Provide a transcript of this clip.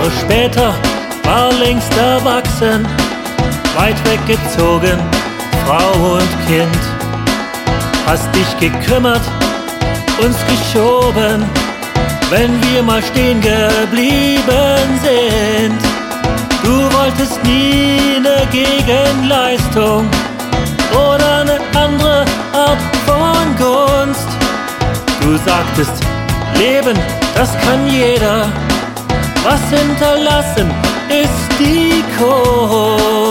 Jahre später war längst erwachsen, weit weggezogen, Frau und Kind. Hast dich gekümmert, uns geschoben, wenn wir mal stehen geblieben sind. Du wolltest nie ne Gegenleistung oder ne andere Art von Gunst. Du sagtest, Leben, das kann jeder, was hinterlassen ist die Kunst.